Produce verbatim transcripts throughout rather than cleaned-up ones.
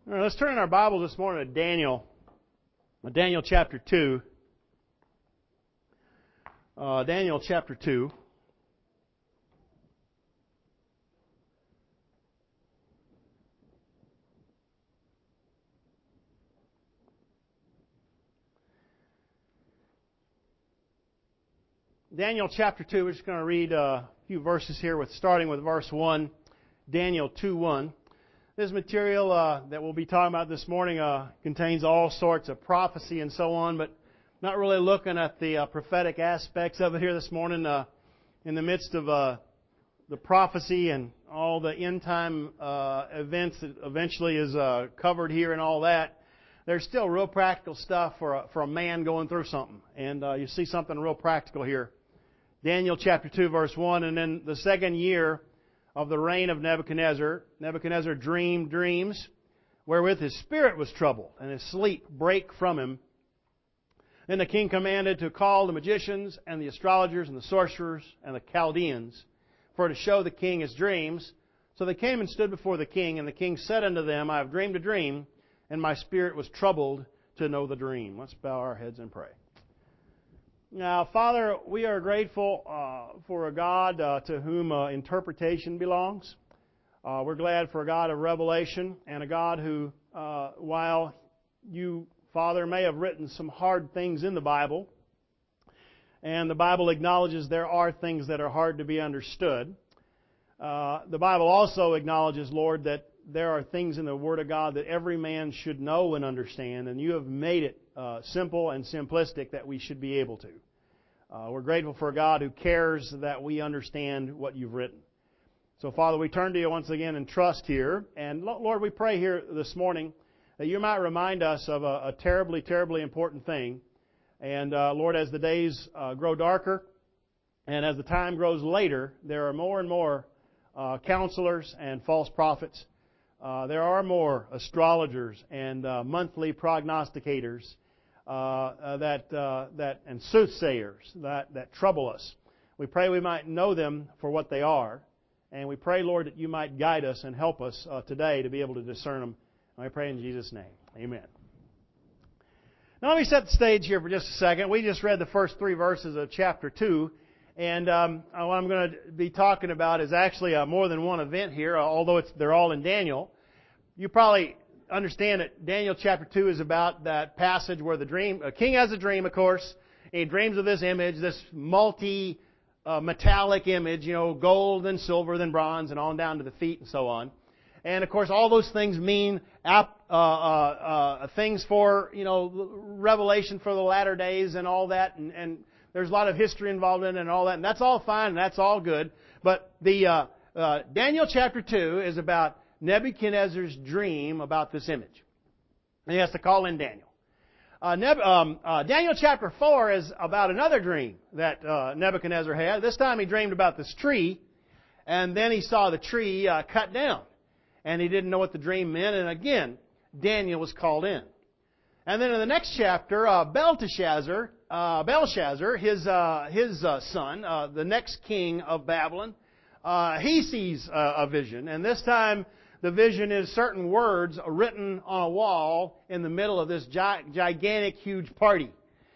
All right, let's turn in our Bibles this morning to Daniel, Daniel chapter two. Uh, Daniel chapter two. Daniel chapter two, we're just going to read a few verses here, with starting with verse one, Daniel two one. This material uh, that we'll be talking about this morning uh, contains all sorts of prophecy and so on, but not really looking at the uh, prophetic aspects of it here this morning. Uh, in the midst of uh, the prophecy and all the end-time uh, events that eventually is uh, covered here and all that, there's still real practical stuff for a, for a man going through something. And uh, you see something real practical here. Daniel chapter two, verse one, and in the second year of the reign of Nebuchadnezzar, Nebuchadnezzar dreamed dreams wherewith his spirit was troubled, and his sleep brake from him. Then the king commanded to call the magicians and the astrologers and the sorcerers and the Chaldeans, for to show the king his dreams. So they came and stood before the king, and the king said unto them, I have dreamed a dream, and my spirit was troubled to know the dream. Let's bow our heads and pray. Now, Father, we are grateful uh, for a God uh, to whom uh, interpretation belongs. Uh, we're glad for a God of revelation and a God who, uh, while you, Father, may have written some hard things in the Bible, and the Bible acknowledges there are things that are hard to be understood, uh, the Bible also acknowledges, Lord, that there are things in the Word of God that every man should know and understand, and you have made it uh, simple and simplistic that we should be able to. Uh, we're grateful for a God who cares that we understand what you've written. So, Father, we turn to you once again in trust here. And, Lord, we pray here this morning that you might remind us of a, a terribly, terribly important thing. And, uh, Lord, as the days uh, grow darker and as the time grows later, there are more and more uh, counselors and false prophets. Uh, there are more astrologers and uh, monthly prognosticators uh, uh, that uh, that and soothsayers that, that trouble us. We pray we might know them for what they are, and we pray, Lord, that you might guide us and help us uh, today to be able to discern them. And I pray in Jesus' name. Amen. Now let me set the stage here for just a second. We just read the first three verses of chapter two. And um, what I'm going to be talking about is actually uh, more than one event here, although it's, they're all in Daniel. You probably understand that Daniel chapter two is about that passage where the dream, a king has a dream, of course, and he dreams of this image, this multi uh, metallic image, you know, gold and silver, then bronze, and on down to the feet and so on. And of course, all those things mean uh, uh, uh, things for, you know, revelation for the latter days and all that, and, and there's a lot of history involved in it and all that, and that's all fine and that's all good. But the uh, uh, Daniel chapter two is about Nebuchadnezzar's dream about this image. And he has to call in Daniel. Uh, Neb- um, uh, Daniel chapter four is about another dream that uh, Nebuchadnezzar had. This time he dreamed about this tree, and then he saw the tree uh, cut down. And he didn't know what the dream meant, and again, Daniel was called in. And then in the next chapter, uh, Belteshazzar, uh, Belshazzar, his uh, his uh, son, uh, the next king of Babylon, uh, he sees uh, a vision. And this time, the vision is certain words written on a wall in the middle of this gi- gigantic, huge party.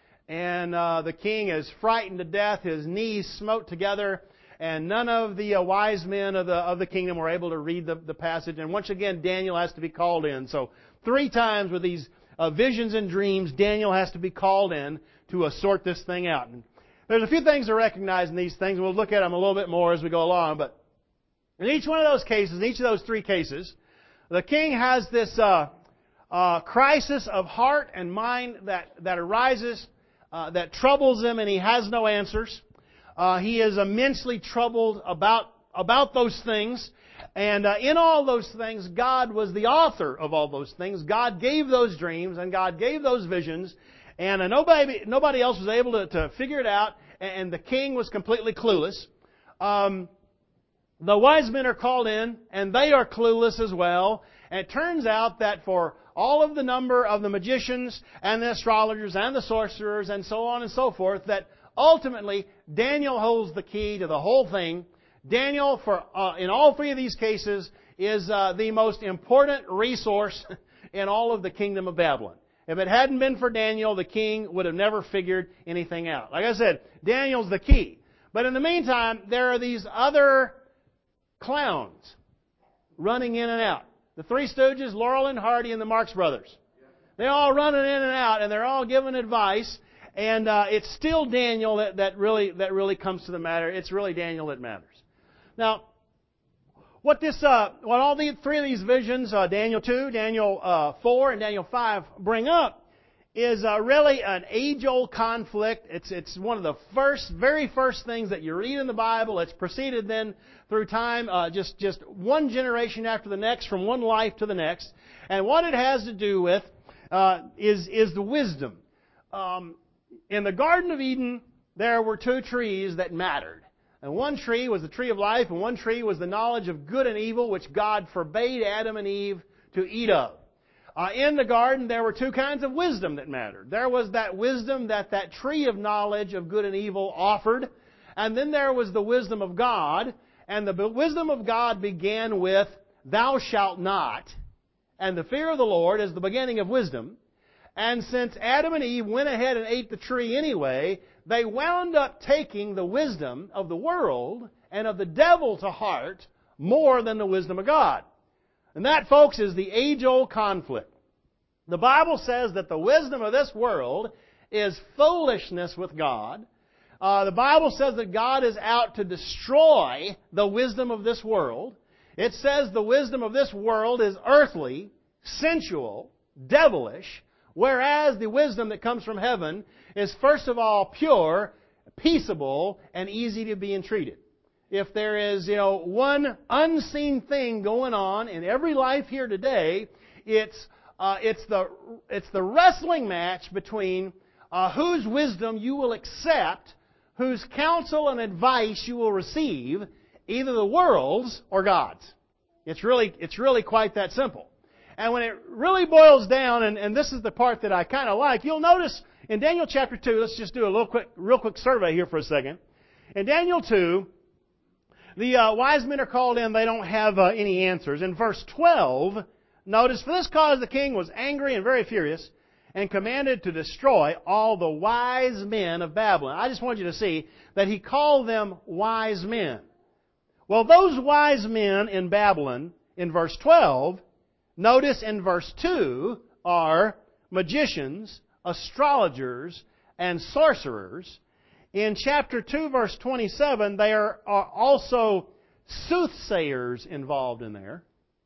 And uh, the king is frightened to death. His knees smote together. And none of the uh, wise men of the of the kingdom were able to read the, the passage. And once again, Daniel has to be called in. So three times with these uh, visions and dreams, Daniel has to be called in to uh, sort this thing out. And there's a few things to recognize in these things. We'll look at them a little bit more as we go along. But in each one of those cases, in each of those three cases, the king has this uh, uh, crisis of heart and mind that, that arises, uh, that troubles him, and he has no answers. Uh, he is immensely troubled about about those things. And uh, in all those things, God was the author of all those things. God gave those dreams, and God gave those visions. And uh, nobody nobody else was able to, to figure it out, and the king was completely clueless. Um, the wise men are called in, and they are clueless as well. And it turns out that for all of the number of the magicians and the astrologers and the sorcerers and so on and so forth, that ultimately Daniel holds the key to the whole thing. Daniel, for uh, in all three of these cases, is uh, the most important resource in all of the kingdom of Babylon. If it hadn't been for Daniel, the king would have never figured anything out. Like I said, Daniel's the key. But in the meantime, there are these other clowns running in and out. The Three Stooges, Laurel and Hardy, and the Marx Brothers. They're all running in and out, and they're all giving advice. And uh, it's still Daniel that, that really that really comes to the matter. It's really Daniel that matters. Now, what this, uh, what all the three of these visions, uh, Daniel two, Daniel uh, four, and Daniel five, bring up is uh, really an age-old conflict. It's it's one of the first, very first things that you read in the Bible. It's proceeded then through time, uh, just just one generation after the next, from one life to the next. And what it has to do with uh, is is the wisdom. Um, in the Garden of Eden, there were two trees that mattered. And one tree was the tree of life, and one tree was the knowledge of good and evil, which God forbade Adam and Eve to eat of. Uh, in the garden, there were two kinds of wisdom that mattered. There was that wisdom that that tree of knowledge of good and evil offered, and then there was the wisdom of God. And the wisdom of God began with, "Thou shalt not," and the fear of the Lord is the beginning of wisdom. And since Adam and Eve went ahead and ate the tree anyway, they wound up taking the wisdom of the world and of the devil to heart more than the wisdom of God. And that, folks, is the age-old conflict. The Bible says that the wisdom of this world is foolishness with God. Uh, the Bible says that God is out to destroy the wisdom of this world. It says the wisdom of this world is earthly, sensual, devilish, whereas the wisdom that comes from heaven is first of all pure, peaceable, and easy to be entreated. If there is, you know, one unseen thing going on in every life here today, it's uh, it's the it's the wrestling match between uh, whose wisdom you will accept, whose counsel and advice you will receive, either the world's or God's. It's really it's really quite that simple. And when it really boils down, and, and this is the part that I kind of like, you'll notice in Daniel chapter two, let's just do a little quick, real quick survey here for a second. In Daniel two, the uh, wise men are called in. They don't have uh, any answers. In verse twelve, notice, "For this cause the king was angry and very furious, and commanded to destroy all the wise men of Babylon." I just want you to see that he called them wise men. Well, those wise men in Babylon, in verse twelve, notice in verse two, are magicians, astrologers, and sorcerers. In chapter two, verse twenty-seven, there are also soothsayers involved in there.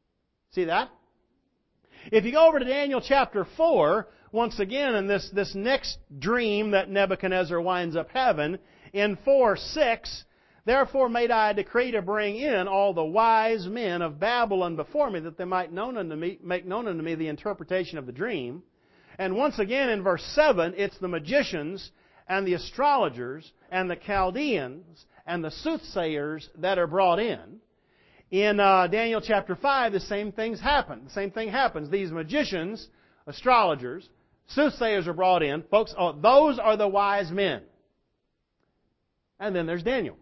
See that? If you go over to Daniel chapter four, once again in this, this next dream that Nebuchadnezzar winds up having, in four six, "Therefore made I a decree to bring in all the wise men of Babylon before me, that they might known unto me, make known unto me the interpretation of the dream." And once again in verse seven, it's the magicians and the astrologers and the Chaldeans and the soothsayers that are brought in. In uh, Daniel chapter five, the same things happen. The same thing happens. These magicians, astrologers, soothsayers are brought in. Folks, oh, those are the wise men. And then there's Daniel.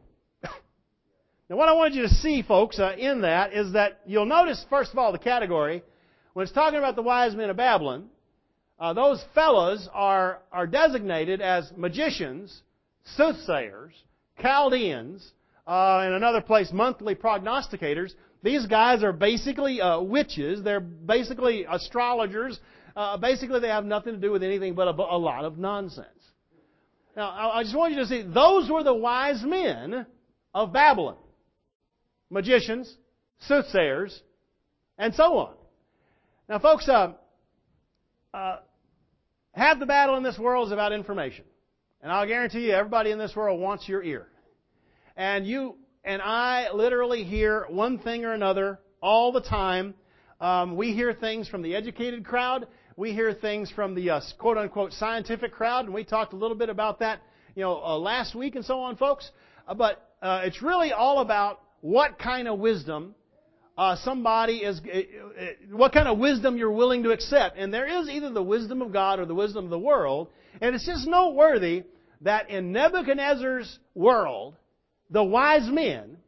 Now what I wanted you to see, folks, uh, in that is that you'll notice, first of all, the category. When it's talking about the wise men of Babylon, uh, those fellows are, are designated as magicians, soothsayers, Chaldeans, uh, in another place, monthly prognosticators. These guys are basically uh, witches. They're basically astrologers. Uh, basically, they have nothing to do with anything but a, a lot of nonsense. Now, I just want you to see, those were the wise men of Babylon. Magicians, soothsayers, and so on. Now, folks, uh, uh, half the battle in this world is about information. And I'll guarantee you, everybody in this world wants your ear. And you and I literally hear one thing or another all the time. Um, we hear things from the educated crowd. We hear things from the uh, quote-unquote scientific crowd. And we talked a little bit about that, you know, uh, last week and so on, folks. Uh, but uh, it's really all about what kind of wisdom uh, somebody is, uh, uh, what kind of wisdom you're willing to accept. And there is either the wisdom of God or the wisdom of the world. And it's just noteworthy that in Nebuchadnezzar's world, the wise men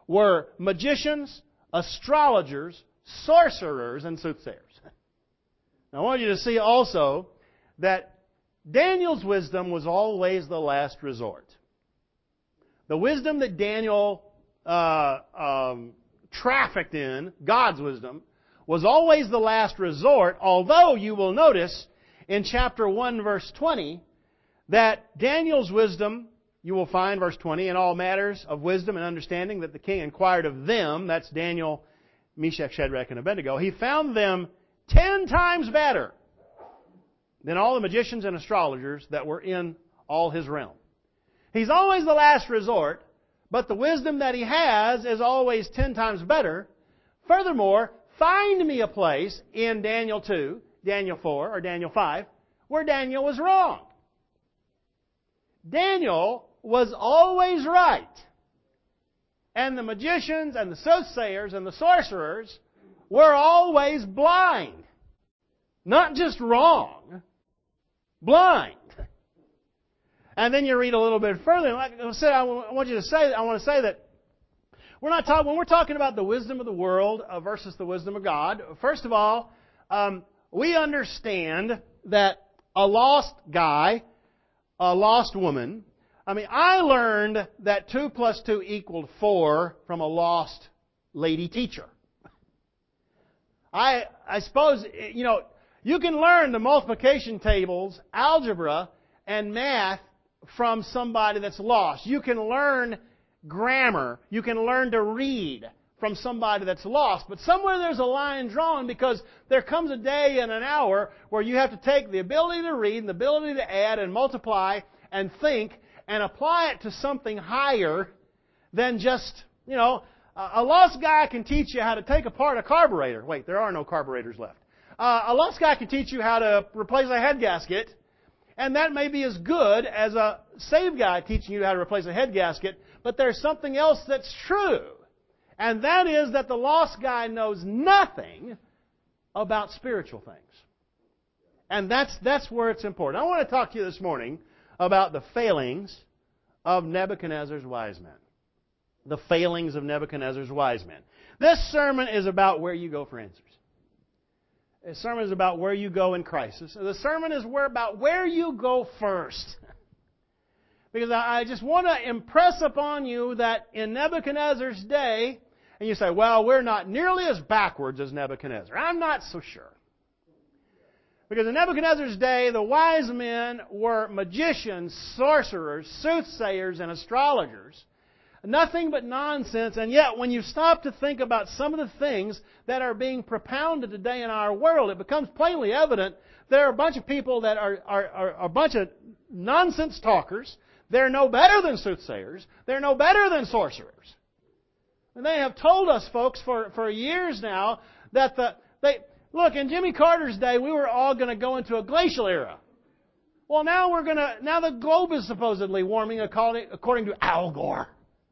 were magicians, astrologers, sorcerers, and soothsayers. Now I want you to see also that Daniel's wisdom was always the last resort. The wisdom that Daniel uh, um, trafficked in, God's wisdom, was always the last resort, although you will notice in chapter one, verse twenty, that Daniel's wisdom, you will find, verse twenty, in all matters of wisdom and understanding that the king inquired of them, that's Daniel, Meshach, Shadrach, and Abednego, he found them ten times better than all the magicians and astrologers that were in all his realm. He's always the last resort, but the wisdom that he has is always ten times better. Furthermore, find me a place in Daniel two, Daniel four, or Daniel five, where Daniel was wrong. Daniel was always right. And the magicians and the soothsayers and the sorcerers were always blind. Not just wrong, blind. And then you read a little bit further. Like I said, I want you to say, I want to say that we're not talking when we're talking about the wisdom of the world versus the wisdom of God. First of all, um, we understand that a lost guy, a lost woman. I mean, I learned that two plus two equaled four from a lost lady teacher. I I suppose you know you can learn the multiplication tables, algebra, and math from somebody that's lost. You can learn grammar. You can learn to read from somebody that's lost. But somewhere there's a line drawn because there comes a day and an hour where you have to take the ability to read and the ability to add and multiply and think and apply it to something higher than just, you know, a lost guy can teach you how to take apart a carburetor. Wait, there are no carburetors left. Uh, a lost guy can teach you how to replace a head gasket. And that may be as good as a saved guy teaching you how to replace a head gasket, but there's something else that's true. And that is that the lost guy knows nothing about spiritual things. And that's, that's where it's important. I want to talk to you this morning about the failings of Nebuchadnezzar's wise men. The failings of Nebuchadnezzar's wise men. This sermon is about where you go for answers. The sermon is about where you go in crisis. The sermon is where, about where you go first. Because I just want to impress upon you that in Nebuchadnezzar's day, and you say, well, we're not nearly as backwards as Nebuchadnezzar. I'm not so sure. Because in Nebuchadnezzar's day, the wise men were magicians, sorcerers, soothsayers, and astrologers. Nothing but nonsense. And yet, when you stop to think about some of the things that are being propounded today in our world, it becomes plainly evident there are a bunch of people that are, are, are, are a bunch of nonsense talkers. They're no better than soothsayers. They're no better than sorcerers. And they have told us, folks, for, for years now, that the they look, in Jimmy Carter's day, we were all going to go into a glacial era. Well, now we're going to now the globe is supposedly warming according, according to Al Gore.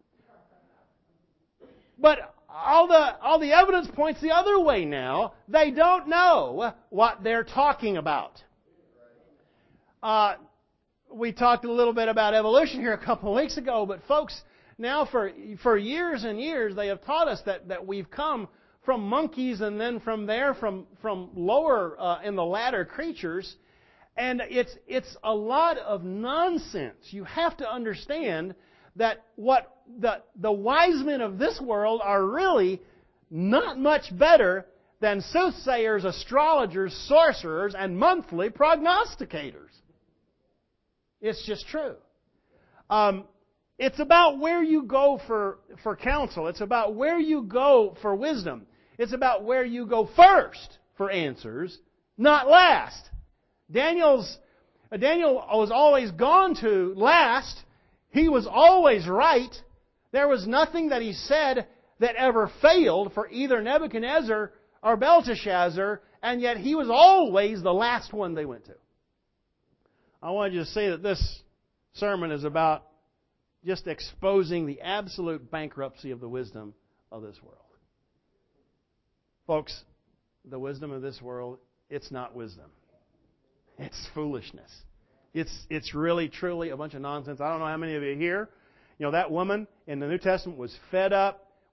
But all the all the evidence points the other way now. They don't know what they're talking about. Uh, we talked a little bit about evolution here a couple of weeks ago, but folks, now for for years and years they have taught us that, that we've come from monkeys and then from there from from lower uh, in the ladder creatures, and it's it's a lot of nonsense. You have to understand that what the, the wise men of this world are really not much better than soothsayers, astrologers, sorcerers, and monthly prognosticators. It's just true. Um, it's about where you go for, for counsel. It's about where you go for wisdom. It's about where you go first for answers, not last. Daniel's, uh, Daniel was always gone to last. He was always right. There was nothing that he said that ever failed for either Nebuchadnezzar or Belteshazzar, and yet he was always the last one they went to. I wanted you to see that this sermon is about just exposing the absolute bankruptcy of the wisdom of this world. Folks, the wisdom of this world, it's not wisdom. It's foolishness. It's it's really, truly a bunch of nonsense. I don't know how many of you here, you know, that woman in the New Testament was fed up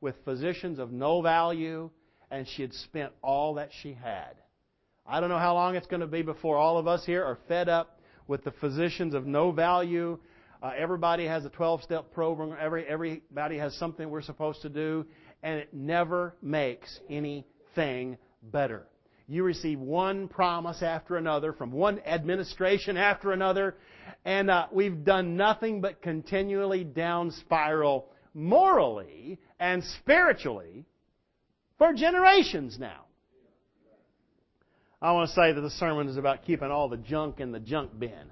with physicians of no value, and she had spent all that she had. I don't know how long it's going to be before all of us here are fed up with the physicians of no value. Uh, everybody has a twelve-step program. Every, everybody has something we're supposed to do, and it never makes anything better. You receive one promise after another from one administration after another, and uh, we've done nothing but continually down spiral morally and spiritually for generations now. I want to say that the sermon is about keeping all the junk in the junk bin.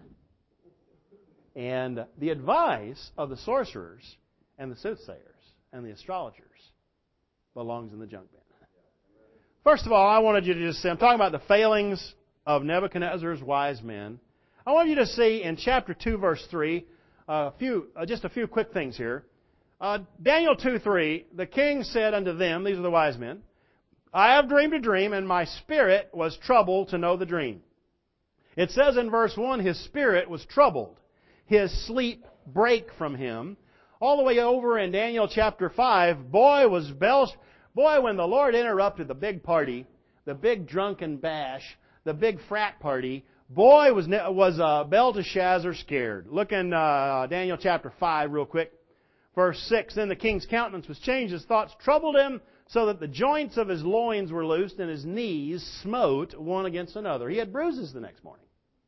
And the advice of the sorcerers and the soothsayers and the astrologers belongs in the junk bin. First of all, I wanted you to just see, I'm talking about the failings of Nebuchadnezzar's wise men. I want you to see in chapter two, verse three, a few, uh, just a few quick things here. Uh, Daniel two three, the king said unto them, these are the wise men, I have dreamed a dream, and my spirit was troubled to know the dream. It says in verse one, his spirit was troubled. His sleep brake from him. All the way over in Daniel chapter five, boy was Belshazzar. Boy, when the Lord interrupted the big party, the big drunken bash, the big frat party, boy was was uh, Belteshazzar scared. Look in uh, Daniel chapter five real quick. Verse six, then the king's countenance was changed, his thoughts troubled him, so that the joints of his loins were loosed, and his knees smote one against another. He had bruises the next morning.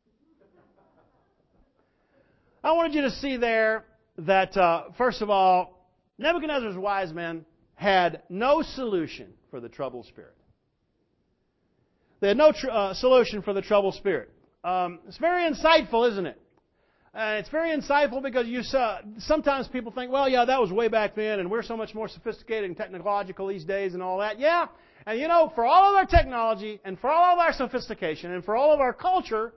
I wanted you to see there that, uh, first of all, Nebuchadnezzar's wise men had no solution for the troubled spirit. They had no tr- uh, solution for the troubled spirit. Um, it's very insightful, isn't it? Uh, it's very insightful because you saw, sometimes people think, well, yeah, that was way back then, and we're so much more sophisticated and technological these days and all that. Yeah, and you know, for all of our technology and for all of our sophistication and for all of our culture,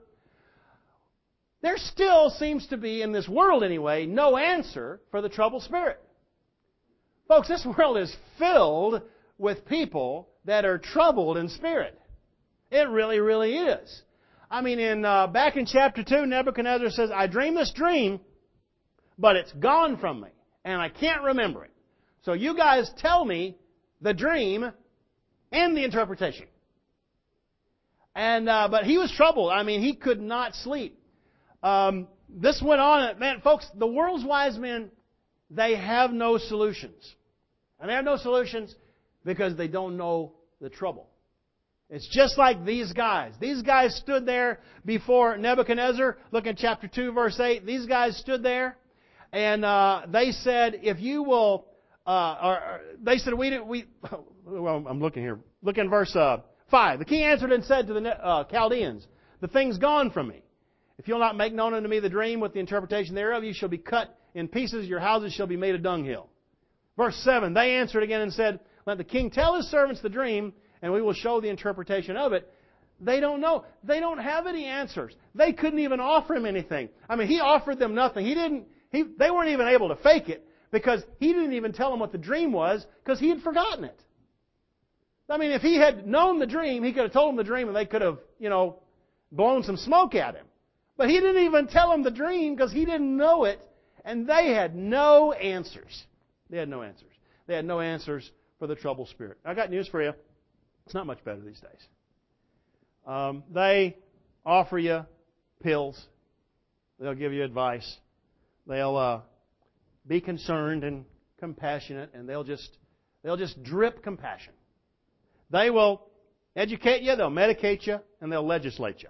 there still seems to be, in this world anyway, no answer for the troubled spirit. Folks, this world is filled with people that are troubled in spirit. It really, really is. I mean, in uh, back in chapter two, Nebuchadnezzar says, I dreamed this dream, but it's gone from me, and I can't remember it. So you guys tell me the dream and the interpretation. And uh, but he was troubled. I mean, he could not sleep. Um, this went on. Man, folks, the world's wise men, they have no solutions. And they have no solutions because they don't know the trouble. It's just like these guys. These guys stood there before Nebuchadnezzar. Look at chapter two, verse eight. These guys stood there, and uh, they said, "If you will," uh, or, or they said, "We did, we." Well, I'm looking here. Look in verse uh, five. The king answered and said to the uh, Chaldeans, "The thing's gone from me. If you'll not make known unto me the dream with the interpretation thereof, you shall be cut in pieces. Your houses shall be made a dunghill." Verse seven. They answered again and said, "Let the king tell his servants the dream, and we will show the interpretation of it." They don't know. They don't have any answers. They couldn't even offer him anything. I mean, he offered them nothing. He didn't. He, they weren't even able to fake it because he didn't even tell them what the dream was because he had forgotten it. I mean, if he had known the dream, he could have told them the dream and they could have, you know, blown some smoke at him. But he didn't even tell them the dream because he didn't know it, and they had no answers. They had no answers. They had no answers for the troubled spirit. I got news for you. It's not much better these days. Um, they offer you pills. They'll give you advice. They'll uh, be concerned and compassionate, and they'll just they'll just drip compassion. They will educate you, they'll medicate you, and they'll legislate you.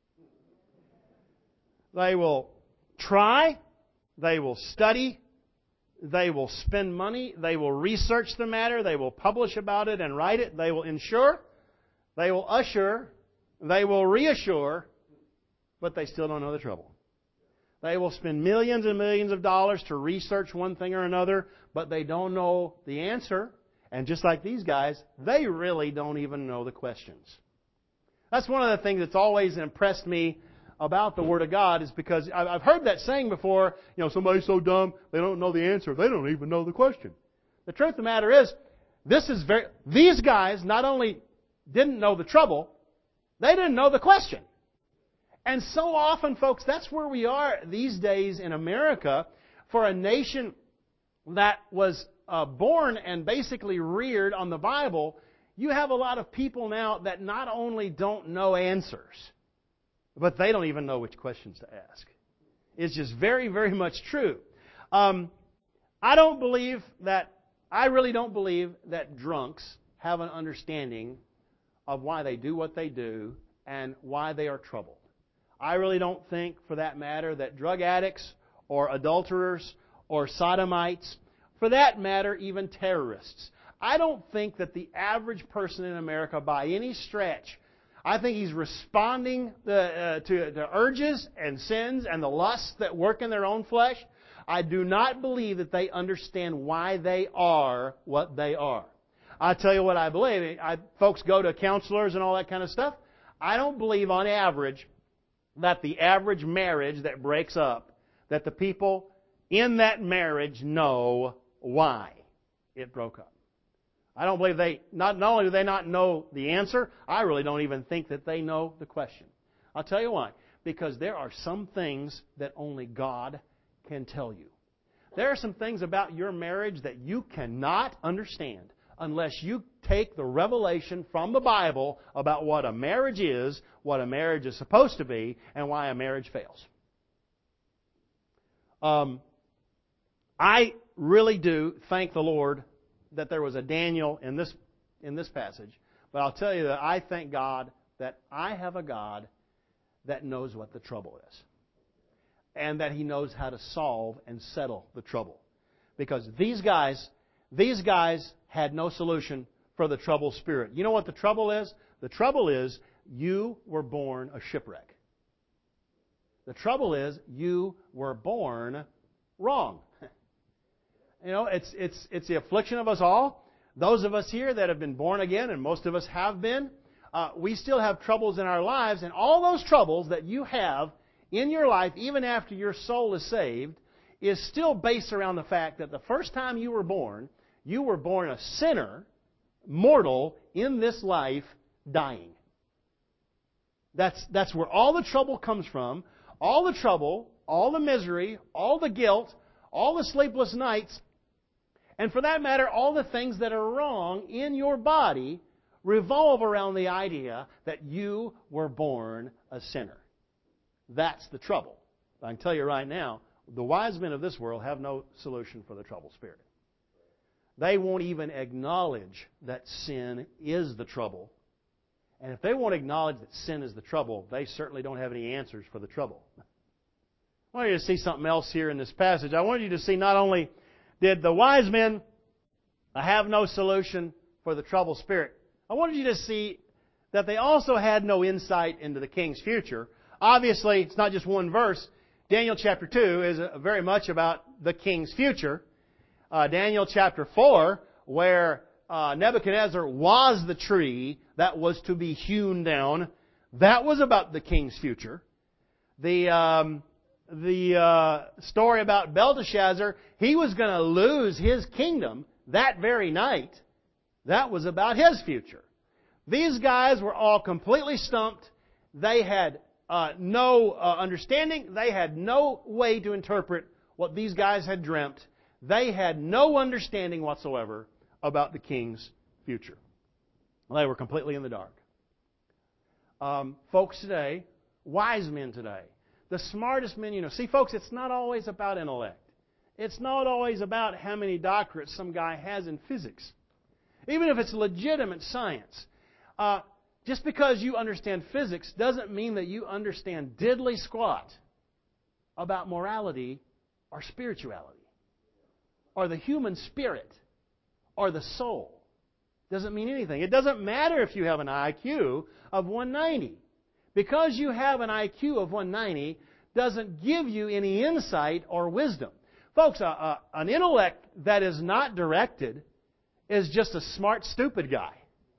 They will try, they will study, they will spend money, they will research the matter, they will publish about it and write it, they will ensure, they will assure, they will reassure, but they still don't know the trouble. They will spend millions and millions of dollars to research one thing or another, but they don't know the answer. And just like these guys, they really don't even know the questions. That's one of the things that's always impressed me about the Word of God, is because I've heard that saying before, you know, somebody's so dumb, they don't know the answer. They don't even know the question. The truth of the matter is, this is very, these guys not only didn't know the trouble, they didn't know the question. And so often, folks, that's where we are these days in America, for a nation that was uh, born and basically reared on the Bible, you have a lot of people now that not only don't know answers, but they don't even know which questions to ask. It's just very, very much true. Um, I don't believe that, I really don't believe that drunks have an understanding of why they do what they do and why they are troubled. I really don't think, for that matter, that drug addicts or adulterers or sodomites, for that matter, even terrorists, I don't think that the average person in America, by any stretch, I think he's responding the, uh, to, to urges and sins and the lusts that work in their own flesh. I do not believe that they understand why they are what they are. I tell you what I believe. I, folks go to counselors and all that kind of stuff. I don't believe, on average, that the average marriage that breaks up, that the people in that marriage know why it broke up. I don't believe they, not, not only do they not know the answer, I really don't even think that they know the question. I'll tell you why. Because there are some things that only God can tell you. There are some things about your marriage that you cannot understand unless you take the revelation from the Bible about what a marriage is, what a marriage is supposed to be, and why a marriage fails. Um, I really do thank the Lord that there was a Daniel in this in this passage. But I'll tell you that I thank God that I have a God that knows what the trouble is. And that He knows how to solve and settle the trouble. Because these guys, these guys had no solution for the troubled spirit. You know what the trouble is? The trouble is you were born a shipwreck. The trouble is you were born wrong. You know, it's it's it's the affliction of us all. Those of us here that have been born again, and most of us have been, uh, we still have troubles in our lives, and all those troubles that you have in your life, even after your soul is saved, is still based around the fact that the first time you were born, you were born a sinner, mortal, in this life, dying. That's that's where all the trouble comes from. All the trouble, all the misery, all the guilt, all the sleepless nights, and for that matter, all the things that are wrong in your body revolve around the idea that you were born a sinner. That's the trouble. I can tell you right now, the wise men of this world have no solution for the troubled spirit. They won't even acknowledge that sin is the trouble. And if they won't acknowledge that sin is the trouble, they certainly don't have any answers for the trouble. I want you to see something else here in this passage. I want you to see not only did the wise men have no solution for the troubled spirit, I wanted you to see that they also had no insight into the king's future. Obviously, it's not just one verse. Daniel chapter two is very much about the king's future. Uh, Daniel chapter four, where uh, Nebuchadnezzar was the tree that was to be hewn down, that was about the king's future. The... Um, The uh, story about Belteshazzar, he was going to lose his kingdom that very night. That was about his future. These guys were all completely stumped. They had uh, no uh, understanding. They had no way to interpret what these guys had dreamt. They had no understanding whatsoever about the king's future. They were completely in the dark. Um, folks today, wise men today, the smartest men you know. See, folks, it's not always about intellect. It's not always about how many doctorates some guy has in physics. Even if it's legitimate science. Uh, just because you understand physics doesn't mean that you understand diddly squat about morality or spirituality or the human spirit or the soul. Doesn't mean anything. It doesn't matter if you have an I Q of one ninety. Because you have an I Q of one ninety doesn't give you any insight or wisdom. Folks, uh, uh, an intellect that is not directed is just a smart, stupid guy.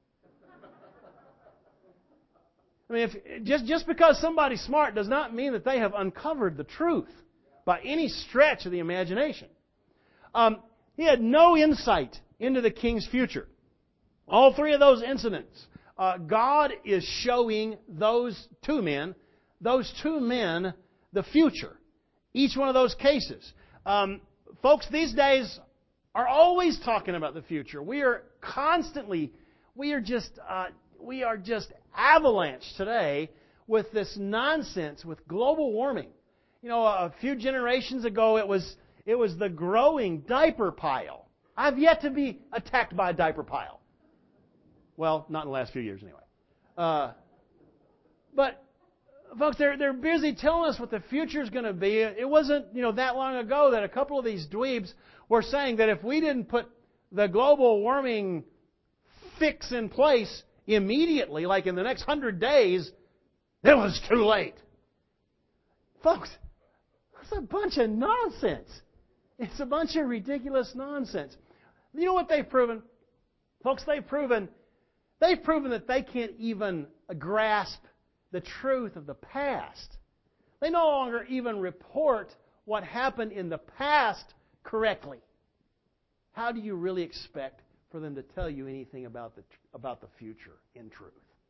I mean, if, just, just because somebody's smart does not mean that they have uncovered the truth by any stretch of the imagination. Um, he had no insight into the king's future. All three of those incidents, Uh, God is showing those two men, those two men, the future. Each one of those cases. Um, folks, these days, are always talking about the future. We are constantly, we are just, uh, we are just avalanche today with this nonsense with global warming. You know, a few generations ago, it was it was the growing diaper pile. I've yet to be attacked by a diaper pile. Well, not in the last few years, anyway. Uh, but folks, they're they're busy telling us what the future is going to be. It wasn't you know that long ago that a couple of these dweebs were saying that if we didn't put the global warming fix in place immediately, like in the next hundred days, it was too late. Folks, that's a bunch of nonsense. It's a bunch of ridiculous nonsense. You know what they've proven? Folks, they've proven they've proven that they can't even grasp the truth of the past. They no longer even report what happened in the past correctly. How do you really expect for them to tell you anything about the about the future in truth?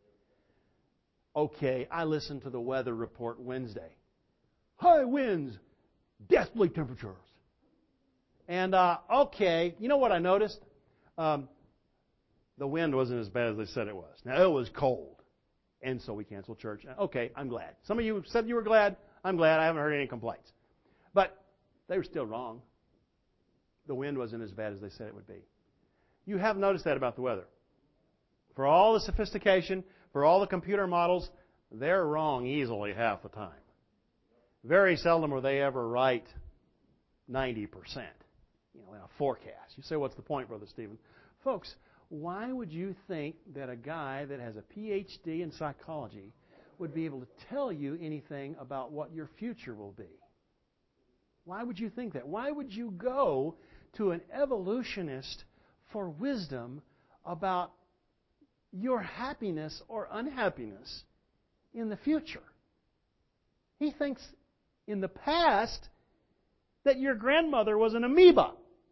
Okay, I listened to the weather report Wednesday. High winds, deathly temperatures. And, uh, okay, you know what I noticed? Um, the wind wasn't as bad as they said it was. Now, it was cold. And so we canceled church. Okay, I'm glad. Some of you said you were glad. I'm glad. I haven't heard any complaints. But they were still wrong. The wind wasn't as bad as they said it would be. You have noticed that about the weather. For all the sophistication, for all the computer models, they're wrong easily half the time. Very seldom are they ever right ninety percent, you know, in a forecast. You say, what's the point, Brother Stephen? Folks, why would you think that a guy that has a P H D in psychology would be able to tell you anything about what your future will be? Why would you think that? Why would you go to an evolutionist for wisdom about your happiness or unhappiness in the future? He thinks in the past that your grandmother was an amoeba.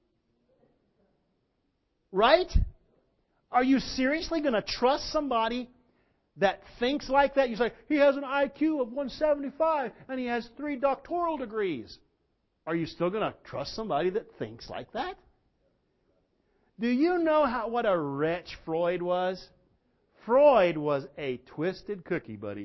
Right? Are you seriously going to trust somebody that thinks like that? You say, he has an I Q of one seventy-five and he has three doctoral degrees. Are you still going to trust somebody that thinks like that? Do you know how what a wretch Freud was? Freud was a twisted cookie, buddy.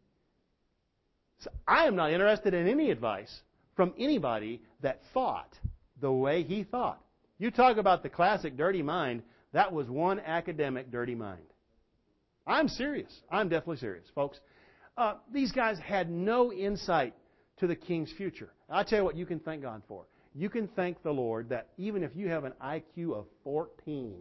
So I am not interested in any advice from anybody that thought the way he thought. You talk about the classic dirty mind, that was one academic dirty mind. I'm serious. I'm definitely serious, folks. Uh, these guys had no insight to the king's future. I'll tell you what you can thank God for. You can thank the Lord that even if you have an I Q of fourteen,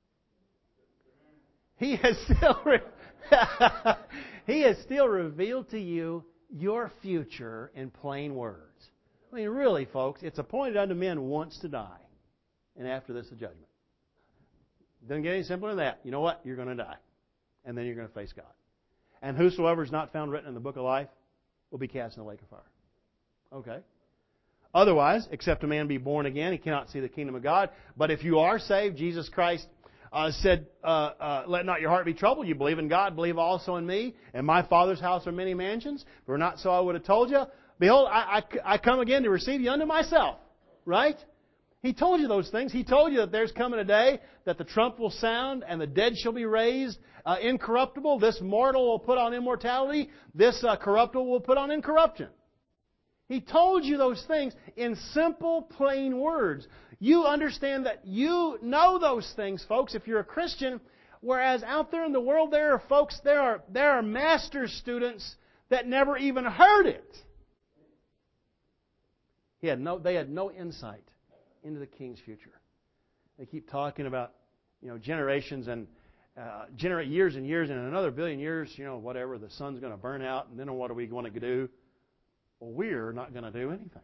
He has still re- He has still revealed to you your future in plain words. I mean, really, folks, it's appointed unto men once to die, and after this, the judgment. Doesn't get any simpler than that. You know what? You're going to die, and then you're going to face God. And whosoever is not found written in the book of life will be cast in the lake of fire. Okay? Otherwise, except a man be born again, he cannot see the kingdom of God. But if you are saved, Jesus Christ uh, said, uh, uh, let not your heart be troubled. You believe in God, believe also in me. In my Father's house are many mansions. If it were not so, I would have told you. Behold, I, I, I come again to receive you unto myself. Right? He told you those things. He told you that there's coming a day that the trump will sound and the dead shall be raised uh, incorruptible. This mortal will put on immortality. This uh, corruptible will put on incorruption. He told you those things in simple, plain words. You understand that you know those things, folks, if you're a Christian, whereas out there in the world there are folks, there are, there are master's students that never even heard it. He had no, they had no insight into the king's future. They keep talking about, you know, generations and uh, generate years and years, and in another billion years, you know, whatever, the sun's going to burn out, and then what are we going to do? Well, we're not going to do anything.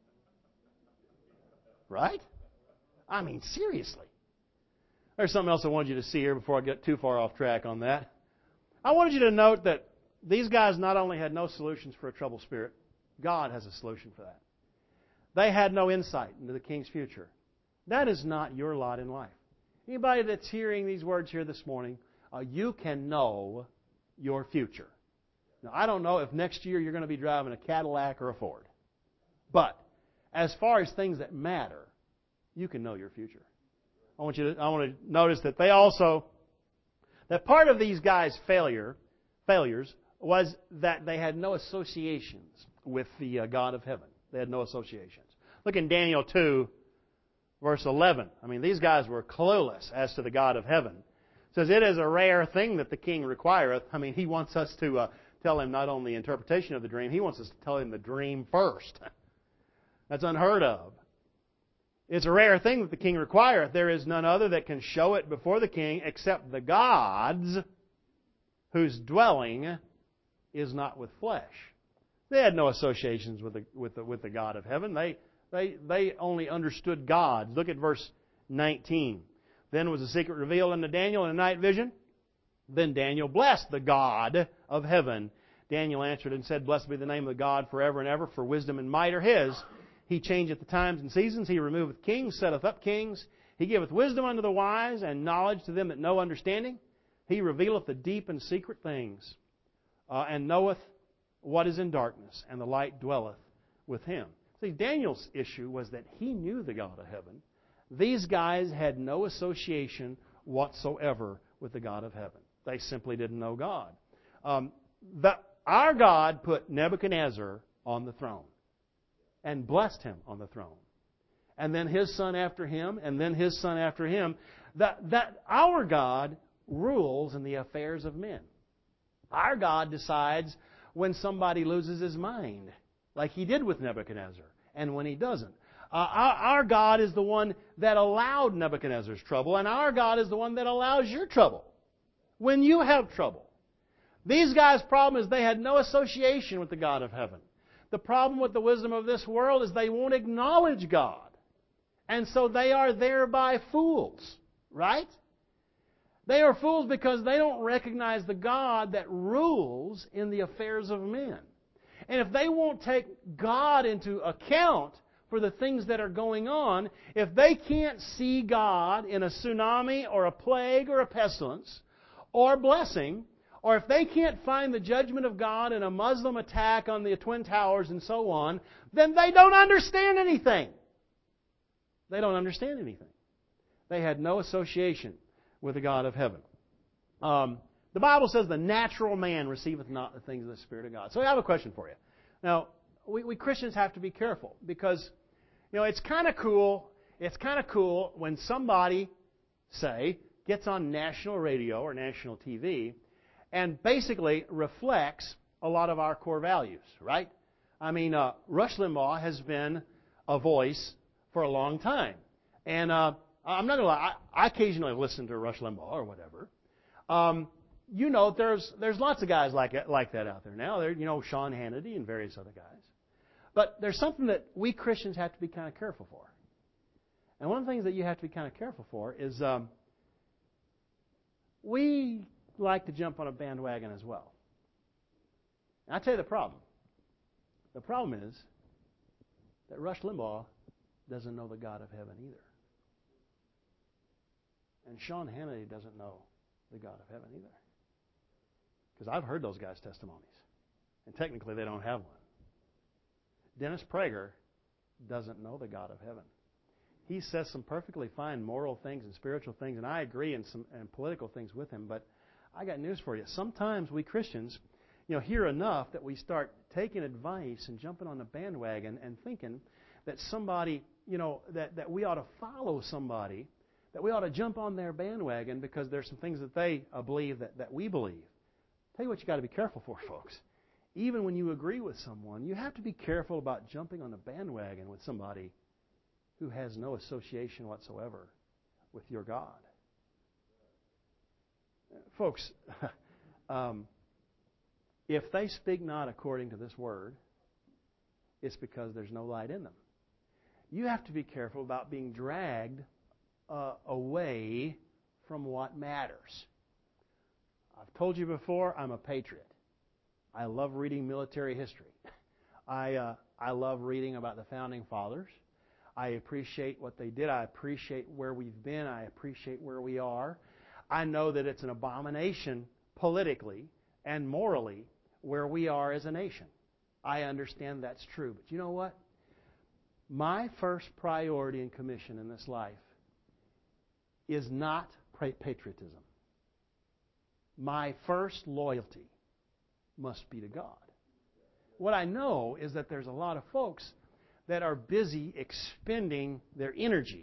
Right? I mean, seriously. There's something else I wanted you to see here before I get too far off track on that. I wanted you to note that these guys not only had no solutions for a troubled spirit, God has a solution for that. They had no insight into the king's future. That is not your lot in life. Anybody that's hearing these words here this morning, uh, you can know your future. Now, I don't know if next year you're going to be driving a Cadillac or a Ford. But as far as things that matter, you can know your future. I want you to, I want to notice that they also, that part of these guys' failure, failures was that they had no associations with the uh, God of heaven. They had no associations. Look in Daniel two, verse eleven. I mean, these guys were clueless as to the God of heaven. It says, it is a rare thing that the king requireth. I mean, he wants us to uh, tell him not only the interpretation of the dream, he wants us to tell him the dream first. That's unheard of. It's a rare thing that the king requireth. There is none other that can show it before the king except the gods whose dwelling is not with flesh. They had no associations with the, with the, with the God of heaven. They, they, they only understood God. Look at verse nineteen. Then was the secret revealed unto Daniel in a night vision. Then Daniel blessed the God of heaven. Daniel answered and said, Blessed be the name of the God forever and ever, for wisdom and might are His. He changeth the times and seasons. He removeth kings, setteth up kings. He giveth wisdom unto the wise, and knowledge to them that know understanding. He revealeth the deep and secret things, uh, and knoweth what is in darkness, and the light dwelleth with him. See, Daniel's issue was that he knew the God of heaven. These guys had no association whatsoever with the God of heaven. They simply didn't know God. Um, the, our God put Nebuchadnezzar on the throne and blessed him on the throne. And then his son after him, and then his son after him. That, that our God rules in the affairs of men. Our God decides when somebody loses his mind, like He did with Nebuchadnezzar, and when he doesn't. Uh, our, our God is the one that allowed Nebuchadnezzar's trouble, and our God is the one that allows your trouble when you have trouble. These guys' problem is they had no association with the God of heaven. The problem with the wisdom of this world is they won't acknowledge God. And so they are thereby fools, right? They are fools because they don't recognize the God that rules in the affairs of men. And if they won't take God into account for the things that are going on, if they can't see God in a tsunami or a plague or a pestilence or blessing, or if they can't find the judgment of God in a Muslim attack on the Twin Towers and so on, then they don't understand anything. They don't understand anything. They had no association with the God of heaven. Um, the Bible says the natural man receiveth not the things of the Spirit of God. So I have a question for you. Now, we, we Christians have to be careful because, you know, it's kind of cool. It's kind of cool when somebody, say, gets on national radio or national T V and basically reflects a lot of our core values, right? I mean, uh, Rush Limbaugh has been a voice for a long time. And uh, I'm not going to lie, I, I occasionally listen to Rush Limbaugh or whatever. Um, you know, there's there's lots of guys like like that out there now. There, you know, Sean Hannity and various other guys. But there's something that we Christians have to be kind of careful for. And one of the things that you have to be kind of careful for is um, we like to jump on a bandwagon as well. And I'll tell you the problem. The problem is that Rush Limbaugh doesn't know the God of heaven either. And Sean Hannity doesn't know the God of heaven either. Because I've heard those guys' testimonies. And technically they don't have one. Dennis Prager doesn't know the God of heaven. He says some perfectly fine moral things and spiritual things, and I agree in some and political things with him, but I got news for you. Sometimes we Christians, you know, hear enough that we start taking advice and jumping on the bandwagon and thinking that somebody, you know, that, that we ought to follow somebody, that we ought to jump on their bandwagon because there's some things that they uh, believe that, that we believe. Tell you what you got to be careful for, folks. Even when you agree with someone, you have to be careful about jumping on the bandwagon with somebody who has no association whatsoever with your God. Folks, um, if they speak not according to this word, it's because there's no light in them. You have to be careful about being dragged uh, away from what matters. I've told you before, I'm a patriot. I love reading military history. I uh, I love reading about the Founding Fathers. I appreciate what they did. I appreciate where we've been. I appreciate where we are. I know that it's an abomination politically and morally where we are as a nation. I understand that's true. But you know what? My first priority and commission in this life is not patriotism. My first loyalty must be to God. What I know is that there's a lot of folks that are busy expending their energy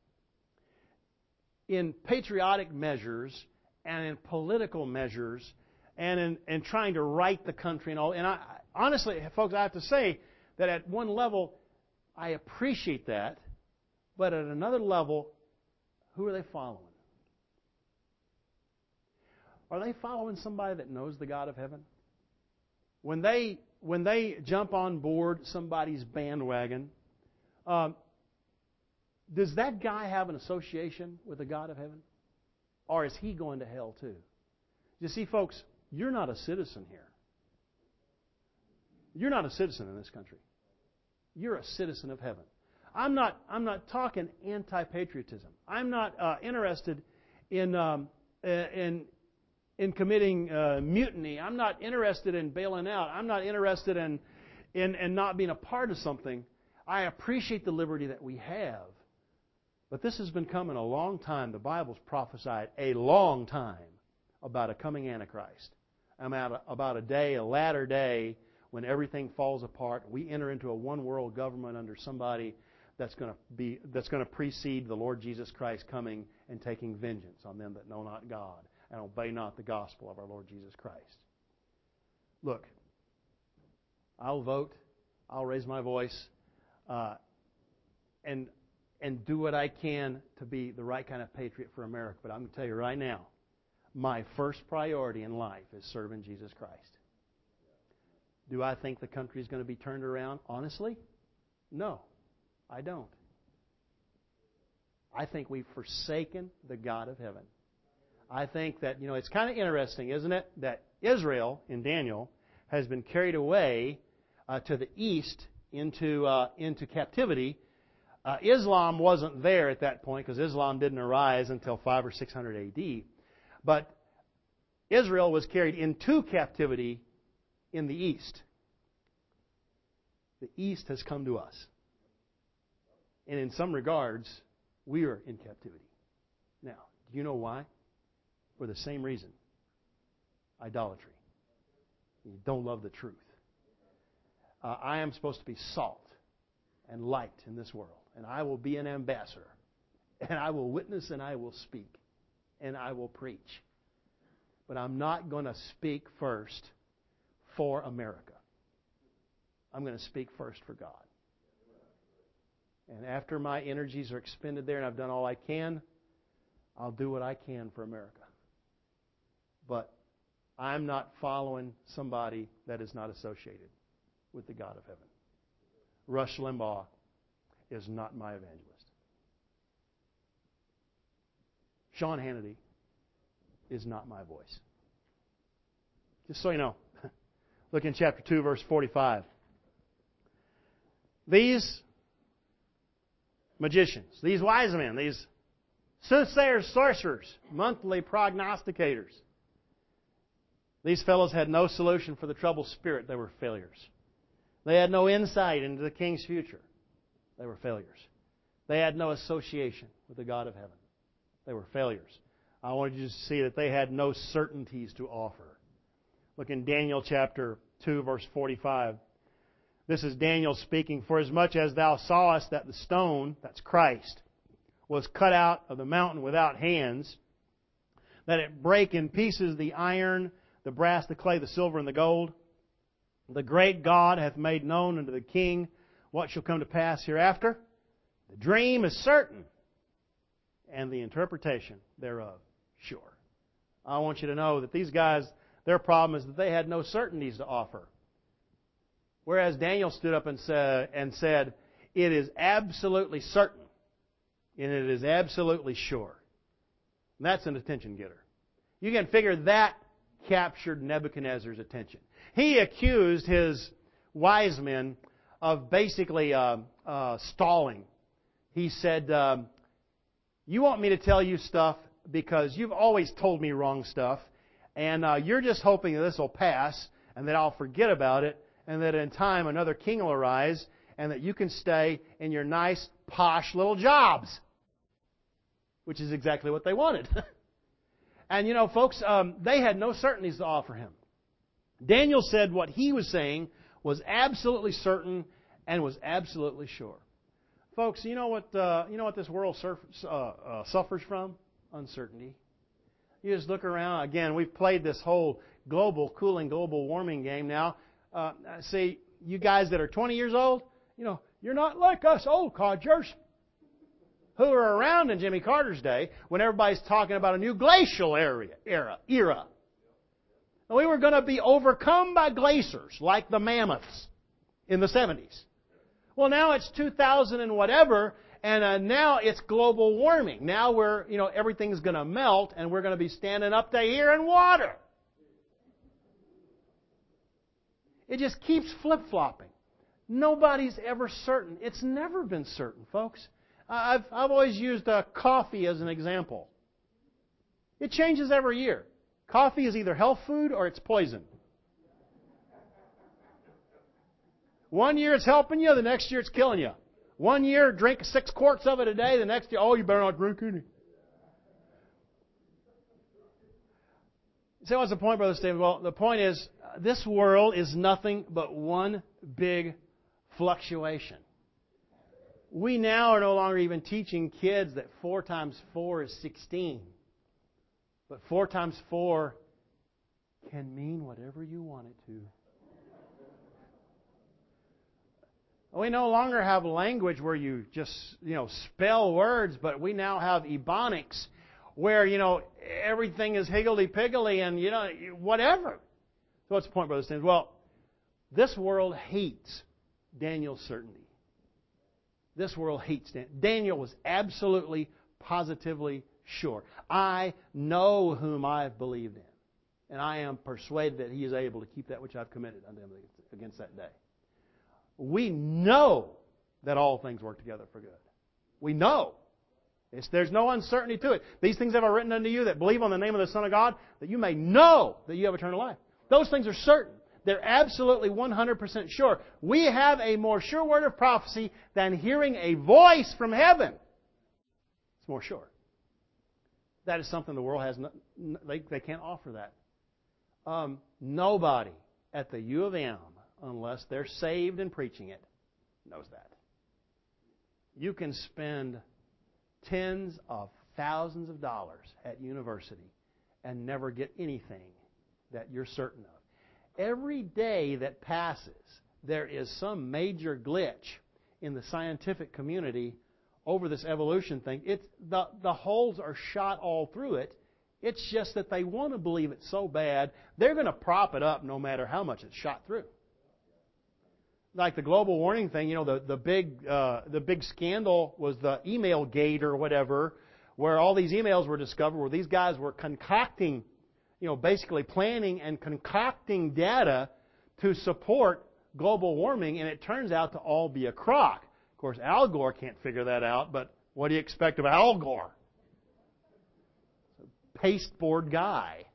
in patriotic measures and in political measures and in, in trying to right the country and all. And I, honestly, folks, I have to say that at one level, I appreciate that, but at another level, who are they following? Are they following somebody that knows the God of heaven? When they when they jump on board somebody's bandwagon, um, does that guy have an association with the God of heaven? Or is he going to hell too? You see, folks, you're not a citizen here. You're not a citizen in this country. You're a citizen of heaven. I'm not. I'm not talking anti-patriotism. I'm not uh, interested in um, in in committing uh, mutiny. I'm not interested in bailing out. I'm not interested in, in in not being a part of something. I appreciate the liberty that we have, but this has been coming a long time. The Bible's prophesied a long time about a coming Antichrist, about a, about a day, a latter day, when everything falls apart. We enter into a one-world government under somebody that's going to be that's going to precede the Lord Jesus Christ coming and taking vengeance on them that know not God and obey not the gospel of our Lord Jesus Christ. Look, I'll vote, I'll raise my voice, uh, and and do what I can to be the right kind of patriot for America. But I'm going to tell you right now, my first priority in life is serving Jesus Christ. Do I think the country is going to be turned around? Honestly, no, I don't. I think we've forsaken the God of heaven. I think that, you know, it's kind of interesting, isn't it, that Israel, in Daniel, has been carried away uh, to the east into uh, into captivity. Uh, Islam wasn't there at that point because Islam didn't arise until five or six hundred A D. But Israel was carried into captivity in the east. The east has come to us. And in some regards, we are in captivity. Now, do you know why? For the same reason. Idolatry. You don't love the truth. Uh, I am supposed to be salt and light in this world. And I will be an ambassador. And I will witness and I will speak. And I will preach. But I'm not going to speak first for America. I'm going to speak first for God. And after my energies are expended there and I've done all I can, I'll do what I can for America. But I'm not following somebody that is not associated with the God of heaven. Rush Limbaugh is not my evangelist. Sean Hannity is not my voice. Just so you know. Look in chapter two, verse forty-five. These magicians, these wise men, these soothsayers, sorcerers, monthly prognosticators, these fellows had no solution for the troubled spirit. They were failures. They had no insight into the king's future. They were failures. They had no association with the God of heaven. They were failures. I wanted you to see that they had no certainties to offer. Look in Daniel chapter two, verse forty-five. This is Daniel speaking. For as much as thou sawest that the stone, that's Christ, was cut out of the mountain without hands, that it break in pieces the iron, the brass, the clay, the silver, and the gold, the great God hath made known unto the king what shall come to pass hereafter. The dream is certain, and the interpretation thereof sure. I want you to know that these guys, their problem is that they had no certainties to offer. Whereas Daniel stood up and said, and said, it is absolutely certain, and it is absolutely sure. And that's an attention getter. You can figure that captured Nebuchadnezzar's attention. He accused his wise men of basically uh, uh, stalling. He said, um, you want me to tell you stuff because you've always told me wrong stuff, and uh, you're just hoping that this will pass and that I'll forget about it, and that in time another king will arise, and that you can stay in your nice, posh little jobs, which is exactly what they wanted. And you know, folks, um, they had no certainties to offer him. Daniel said what he was saying was absolutely certain and was absolutely sure. Folks, you know what? Uh, you know what this world surf, uh, uh, suffers from? Uncertainty. You just look around. Again, we've played this whole global cooling, global warming game now. Uh, see, you guys that are twenty years old, you know, you're not like us old codgers who were around in Jimmy Carter's day when everybody's talking about a new glacial area, era. era. And we were going to be overcome by glaciers like the mammoths in the seventies. Well, now it's two thousand and whatever, and uh, now it's global warming. Now we're, you know, everything's going to melt, and we're going to be standing up to here in water. It just keeps flip-flopping. Nobody's ever certain. It's never been certain, folks. I've, I've always used uh, coffee as an example. It changes every year. Coffee is either health food or it's poison. One year it's helping you, the next year it's killing you. One year, drink six quarts of it a day, the next year, oh, you better not drink any. So what's the point, Brother Steve? Well, the point is, uh, this world is nothing but one big fluctuation. We now are no longer even teaching kids that four times four is sixteen. But four times four can mean whatever you want it to. We no longer have language where you just, you know, spell words, but we now have ebonics where, you know, everything is higgledy-piggledy and, you know, whatever. So what's the point, Brother Stevens? Well, this world hates Daniel's certainty. This world hates Daniel. Daniel was absolutely, positively sure. I know whom I have believed in, and I am persuaded that he is able to keep that which I've committed unto him against that day. We know that all things work together for good. We know. It's, there's no uncertainty to it. These things have I written unto you that believe on the name of the Son of God, that you may know that you have eternal life. Those things are certain. They're absolutely one hundred percent sure. We have a more sure word of prophecy than hearing a voice from heaven. It's more sure. That is something the world has. No, they, they can't offer that. Um, nobody at the U of M, unless they're saved and preaching it, knows that. You can spend tens of thousands of dollars at university and never get anything that you're certain of. Every day that passes, there is some major glitch in the scientific community over this evolution thing. It's, the, the holes are shot all through it. It's just that they want to believe it so bad, they're going to prop it up no matter how much it's shot through. Like the global warming thing, you know, the, the big uh, the big scandal was the email gate or whatever, where all these emails were discovered, where these guys were concocting, you know, basically planning and concocting data to support global warming, and it turns out to all be a crock. Of course, Al Gore can't figure that out, but what do you expect of Al Gore? A pasteboard guy.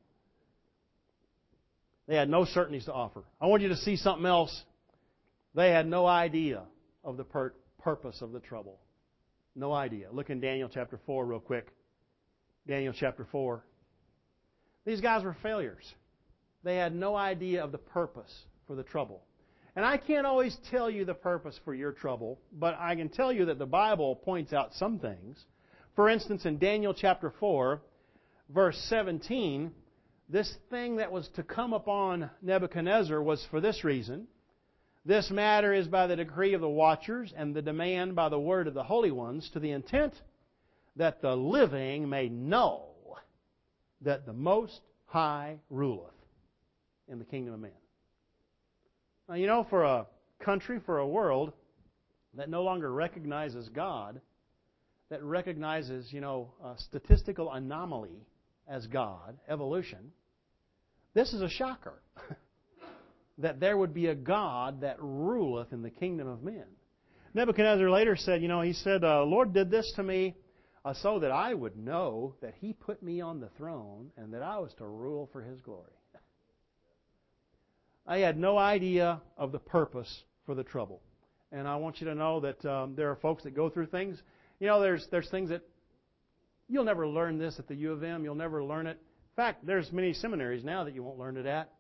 They had no certainties to offer. I want you to see something else. They had no idea of the pur- purpose of the trouble. No idea. Look in Daniel chapter four real quick. Daniel chapter four. These guys were failures. They had no idea of the purpose for the trouble. And I can't always tell you the purpose for your trouble, but I can tell you that the Bible points out some things. For instance, in Daniel chapter four, verse seventeen, this thing that was to come upon Nebuchadnezzar was for this reason. This matter is by the decree of the watchers, and the demand by the word of the holy ones, to the intent that the living may know that the Most High ruleth in the kingdom of men. Now, you know, for a country, for a world that no longer recognizes God, that recognizes, you know, a statistical anomaly as God, evolution, this is a shocker. That there would be a God that ruleth in the kingdom of men. Nebuchadnezzar later said, you know, he said, uh, Lord did this to me uh, so that I would know that He put me on the throne and that I was to rule for His glory. I had no idea of the purpose for the trouble. And I want you to know that um, there are folks that go through things. You know, there's there's things that you'll never learn this at the U of M. You'll never learn it. In fact, there's many seminaries now that you won't learn it at.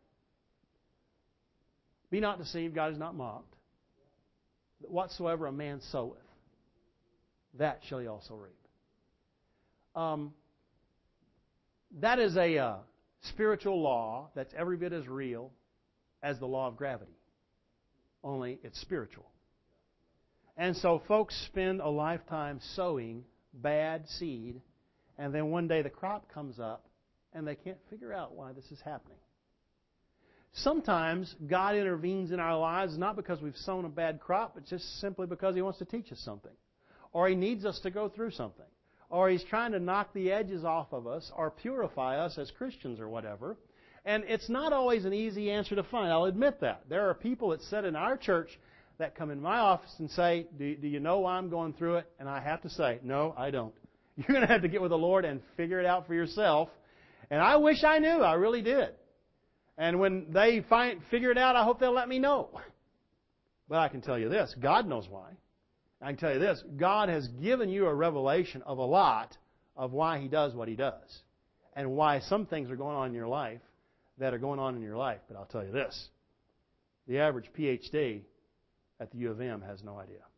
Be not deceived, God is not mocked. Whatsoever a man soweth, that shall he also reap. Um, that is a uh, spiritual law that's every bit as real as the law of gravity. Only it's spiritual. And so folks spend a lifetime sowing bad seed, and then one day the crop comes up, and they can't figure out why this is happening. Sometimes God intervenes in our lives not because we've sown a bad crop, but just simply because He wants to teach us something. Or He needs us to go through something. Or He's trying to knock the edges off of us or purify us as Christians or whatever. And it's not always an easy answer to find. I'll admit that. There are people that sit in our church that come in my office and say, do, do you know why I'm going through it? And I have to say, no, I don't. You're going to have to get with the Lord and figure it out for yourself. And I wish I knew. I really did. And when they find figure it out, I hope they'll let me know. But I can tell you this, God knows why. I can tell you this, God has given you a revelation of a lot of why He does what He does. And why some things are going on in your life that are going on in your life. But I'll tell you this, the average P H D at the U of M has no idea.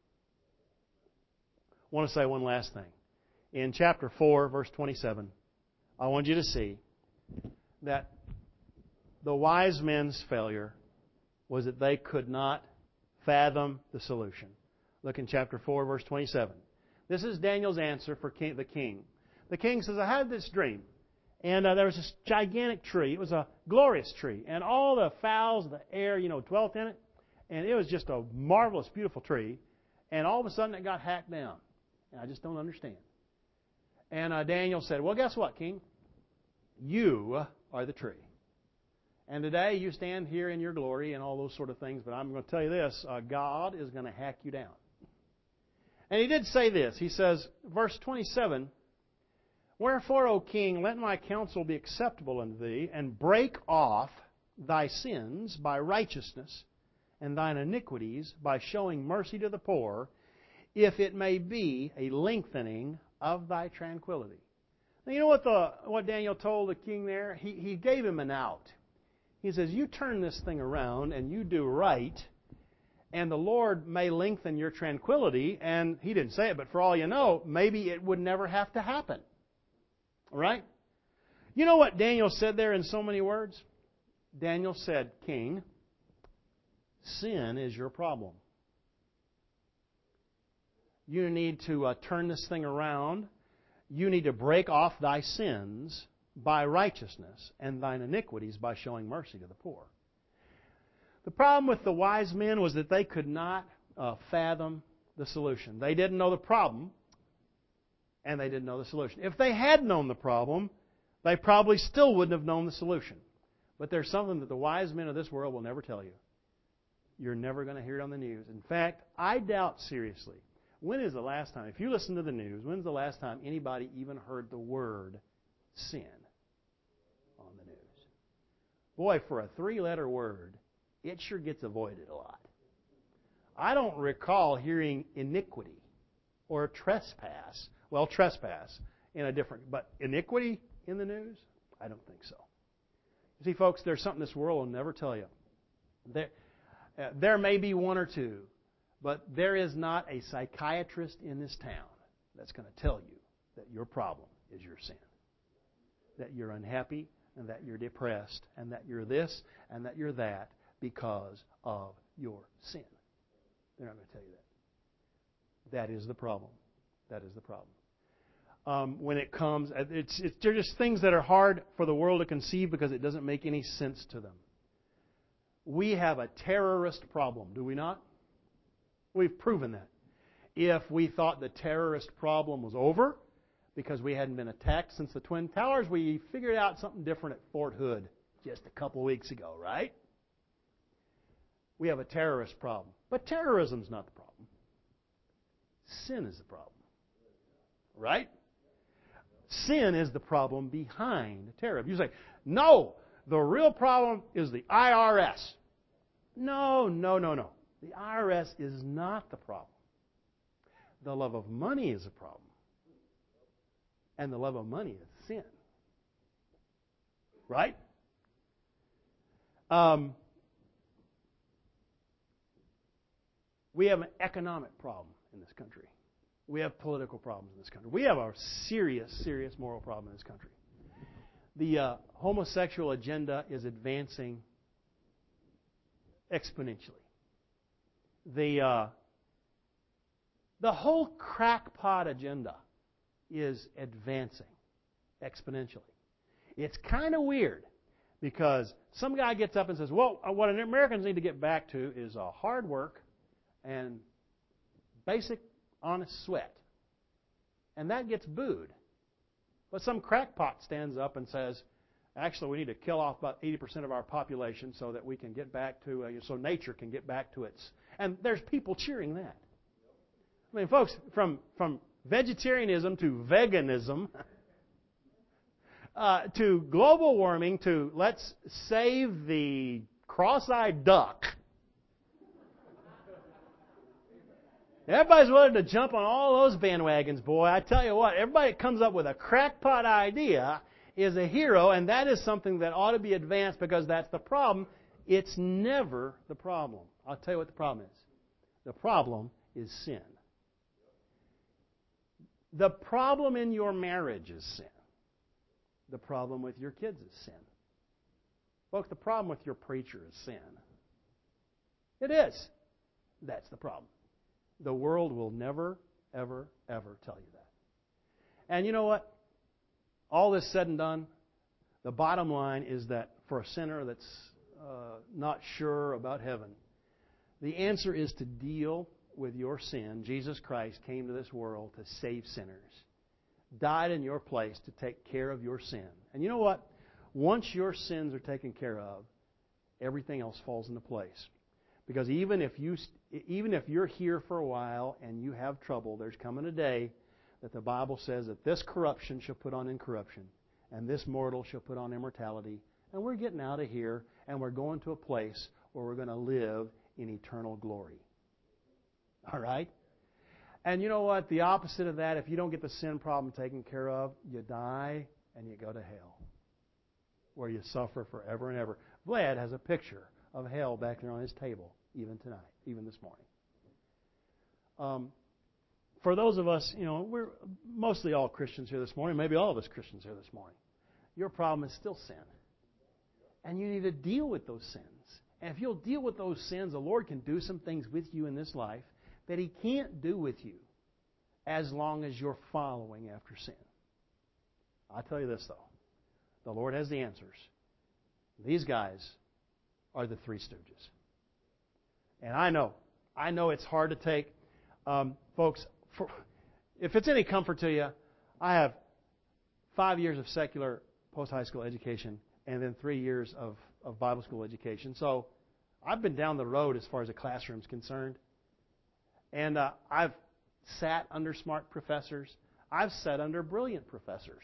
I want to say one last thing. In chapter four, verse twenty-seven, I want you to see that the wise men's failure was that they could not fathom the solution. Look in chapter four, verse twenty-seven. This is Daniel's answer for king, the king. The king says, I had this dream, and uh, there was this gigantic tree. It was a glorious tree, and all the fowls of the air, you know, dwelt in it, and it was just a marvelous, beautiful tree, and all of a sudden it got hacked down, and I just don't understand. And uh, Daniel said, well, guess what, king? You are the tree. And today you stand here in your glory and all those sort of things, but I'm going to tell you this, uh, God is going to hack you down. And he did say this. He says, verse twenty-seven, wherefore, O king, let my counsel be acceptable unto thee, and break off thy sins by righteousness, and thine iniquities by showing mercy to the poor, if it may be a lengthening of thy tranquility. Now, you know what the what Daniel told the king there? He, he gave him an out. He says, you turn this thing around and you do right, and the Lord may lengthen your tranquility. And he didn't say it, but for all you know, maybe it would never have to happen. All right? You know what Daniel said there in so many words? Daniel said, King, sin is your problem. You need to uh, turn this thing around. You need to break off thy sins by righteousness, and thine iniquities by showing mercy to the poor. The problem with the wise men was that they could not uh, fathom the solution. They didn't know the problem, and they didn't know the solution. If they had known the problem, they probably still wouldn't have known the solution. But there's something that the wise men of this world will never tell you. You're never going to hear it on the news. In fact, I doubt seriously, when is the last time, if you listen to the news, when's the last time anybody even heard the word sin on the news? Boy, for a three-letter word, it sure gets avoided a lot. I don't recall hearing iniquity or trespass. Well, trespass in a different, but iniquity in the news? I don't think so. You see, folks, there's something this world will never tell you. There, uh, there may be one or two, but there is not a psychiatrist in this town that's going to tell you that your problem is your sin. That you're unhappy, and that you're depressed, and that you're this, and that you're that because of your sin. They're not going to tell you that. That is the problem. That is the problem. Um, when it comes, it's, it's they're just things that are hard for the world to conceive because it doesn't make any sense to them. We have a terrorist problem, do we not? We've proven that. If we thought the terrorist problem was over, because we hadn't been attacked since the Twin Towers, we figured out something different at Fort Hood just a couple weeks ago, right? We have a terrorist problem. But terrorism's not the problem. Sin is the problem. Right? Sin is the problem behind terrorism. You say, no, the real problem is the I R S. No, no, no, no. The I R S is not the problem. The love of money is a problem. And the love of money is sin. Right? Um, we have an economic problem in this country. We have political problems in this country. We have a serious, serious moral problem in this country. The uh, homosexual agenda is advancing exponentially. The uh, the whole crackpot agenda is advancing exponentially. It's kind of weird because some guy gets up and says, well, what Americans need to get back to is uh, hard work and basic honest sweat. And that gets booed. But some crackpot stands up and says, actually, we need to kill off about eighty percent of our population so that we can get back to, uh, so nature can get back to its... And there's people cheering that. I mean, folks, from, from vegetarianism to veganism, uh, to global warming, to let's save the cross-eyed duck. Everybody's willing to jump on all those bandwagons, boy. I tell you what, everybody that comes up with a crackpot idea is a hero, and that is something that ought to be advanced because that's the problem. It's never the problem. I'll tell you what the problem is. The problem is sin. The problem in your marriage is sin. The problem with your kids is sin. Folks, the problem with your preacher is sin. It is. That's the problem. The world will never, ever, ever tell you that. And you know what? All this said and done, the bottom line is that for a sinner that's uh, not sure about heaven, the answer is to deal with your sin. Jesus Christ came to this world to save sinners, died in your place to take care of your sin. And you know what? Once your sins are taken care of, everything else falls into place. Because even if you, even if you're here for a while and you have trouble, there's coming a day that the Bible says that this corruption shall put on incorruption, and this mortal shall put on immortality. And we're getting out of here, and we're going to a place where we're going to live in eternal glory. All right? And you know what? The opposite of that, if you don't get the sin problem taken care of, you die and you go to hell, where you suffer forever and ever. Vlad has a picture of hell back there on his table, even tonight, even this morning. Um, for those of us, you know, we're mostly all Christians here this morning, maybe all of us Christians here this morning. Your problem is still sin. And you need to deal with those sins. And if you'll deal with those sins, the Lord can do some things with you in this life that He can't do with you as long as you're following after sin. I'll tell you this, though. The Lord has the answers. These guys are the Three Stooges. And I know, I know it's hard to take. Um, folks, for, if it's any comfort to you, I have five years of secular post-high school education and then three years of, of Bible school education. So I've been down the road as far as a classroom is concerned. And uh, I've sat under smart professors. I've sat under brilliant professors.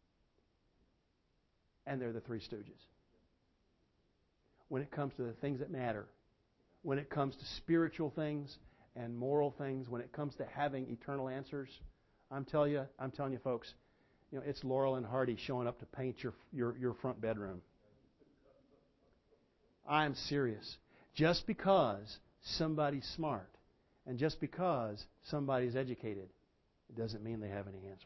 And they're the Three Stooges. When it comes to the things that matter, when it comes to spiritual things and moral things, when it comes to having eternal answers, I'm telling you, I'm telling you, folks, you know, it's Laurel and Hardy showing up to paint your your, your front bedroom. I'm serious. Just because somebody's smart and just because somebody's educated, it doesn't mean they have any answers.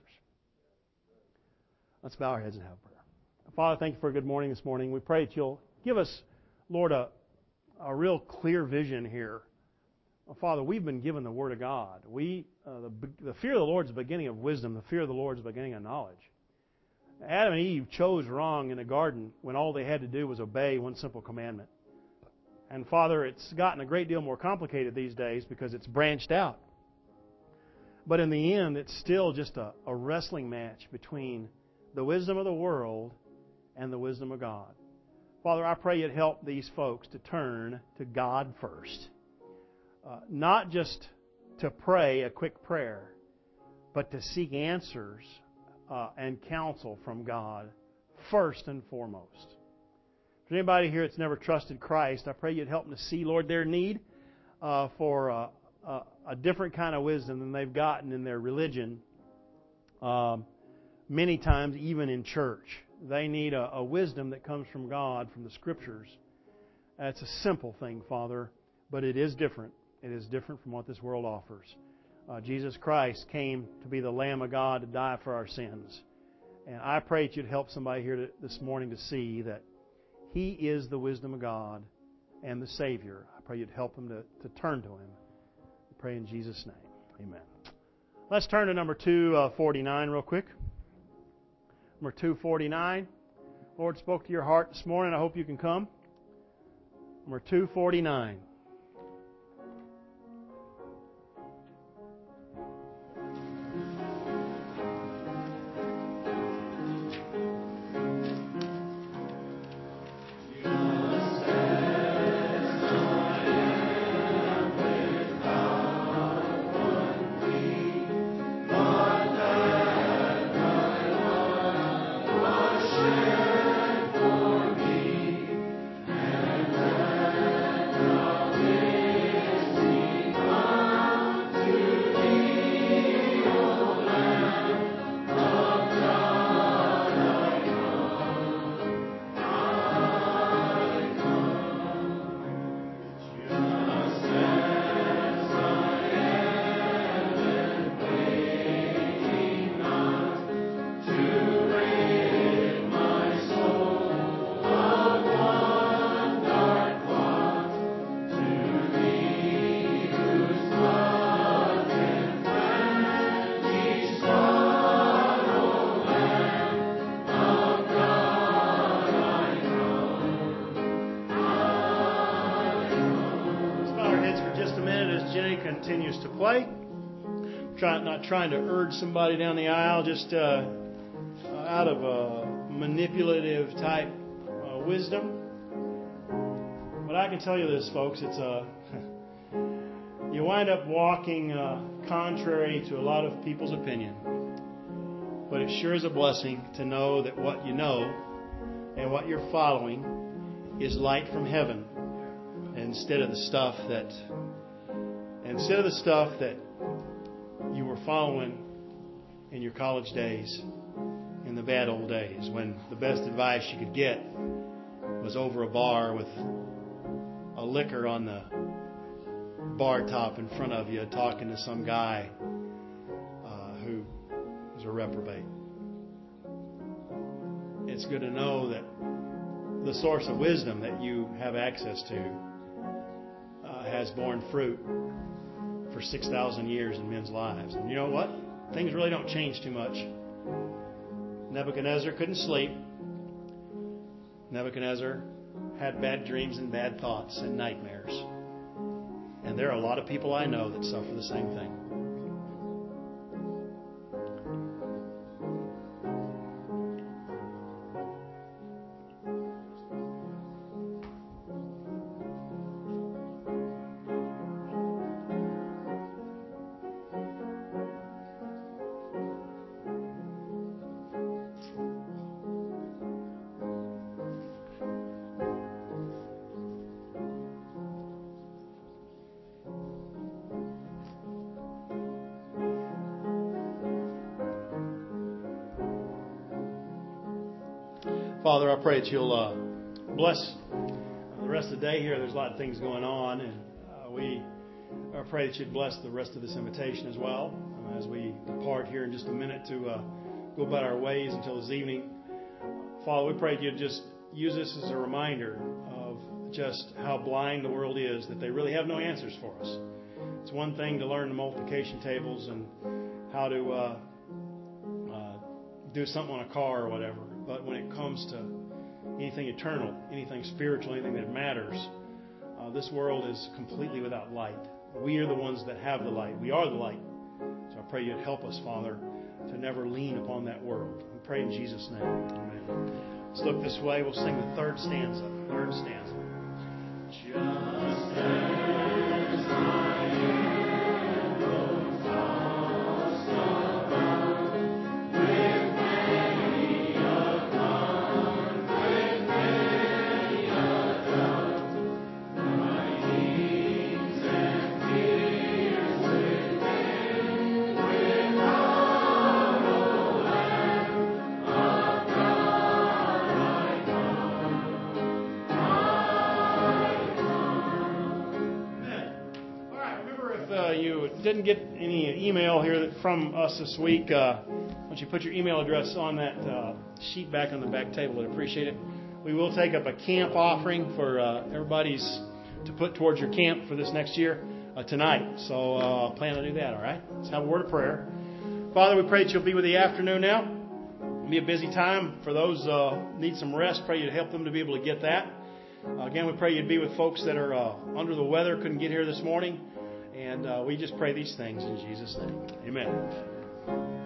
Let's bow our heads and have a prayer. Father, thank you for a good morning this morning. We pray that you'll give us, Lord, a, a real clear vision here. Well, Father, we've been given the Word of God. We, uh, the, the fear of the Lord is the beginning of wisdom. The fear of the Lord is the beginning of knowledge. Adam and Eve chose wrong in the garden when all they had to do was obey one simple commandment. And Father, it's gotten a great deal more complicated these days because it's branched out. But in the end, it's still just a, a wrestling match between the wisdom of the world and the wisdom of God. Father, I pray you'd help these folks to turn to God first. Uh, not just to pray a quick prayer, but to seek answers uh, and counsel from God first and foremost. For anybody here that's never trusted Christ, I pray you'd help them to see, Lord, their need. uh, for uh, a, a different kind of wisdom than they've gotten in their religion, um, many times even in church. They need a, a wisdom that comes from God, from the Scriptures. It's a simple thing, Father, but it is different. It is different from what this world offers. Uh, Jesus Christ came to be the Lamb of God to die for our sins. And I pray that you'd help somebody here to, this morning to see that He is the wisdom of God and the Savior. I pray you'd help them to, to turn to Him. I pray in Jesus' name. Amen. Let's turn to number two forty-nine real quick. Number two forty-nine. Lord spoke to your heart this morning. I hope you can come. Number two forty-nine. Continues to play. Try, not trying to urge somebody down the aisle, just uh, uh, out of a manipulative type uh, wisdom. But I can tell you this, folks, it's a you wind up walking uh, contrary to a lot of people's opinion. But it sure is a blessing to know that what you know and what you're following is light from heaven, instead of the stuff that Instead of the stuff that you were following in your college days, in the bad old days, when the best advice you could get was over a bar with a liquor on the bar top in front of you, talking to some guy uh, who was a reprobate. It's good to know that the source of wisdom that you have access to uh, has borne fruit for six thousand years in men's lives. And you know what? Things really don't change too much. Nebuchadnezzar couldn't sleep. Nebuchadnezzar had bad dreams and bad thoughts and nightmares. And there are a lot of people I know that suffer the same thing. Father, I pray that you'll uh, bless the rest of the day here. There's a lot of things going on, and uh, we I pray that you'd bless the rest of this invitation as well. Um, as we depart here in just a minute to uh, go about our ways until this evening. Father, we pray that you'd just use this as a reminder of just how blind the world is, that they really have no answers for us. It's one thing to learn the multiplication tables and how to uh, uh, do something on a car or whatever. But when it comes to anything eternal, anything spiritual, anything that matters, uh, this world is completely without light. We are the ones that have the light. We are the light. So I pray you'd help us, Father, to never lean upon that world. We pray in Jesus' name. Amen. Let's look this way. We'll sing the third stanza. Third stanza. Just as I am, O tossed about with many a conflict, many a doubt, my kings and if uh, you didn't get any email here from us this week, uh, why don't you put your email address on that uh, sheet back on the back table? I'd appreciate it. We will take up a camp offering for uh, everybody's to put towards your camp for this next year uh, tonight. So uh, plan to do that, all right? Let's have a word of prayer. Father, we pray that you'll be with the afternoon now. It'll be a busy time for those who uh, need some rest. Pray you'd help them to be able to get that. Uh, again, we pray you'd be with folks that are uh, under the weather, couldn't get here this morning. And uh, we just pray these things in Jesus' name. Amen.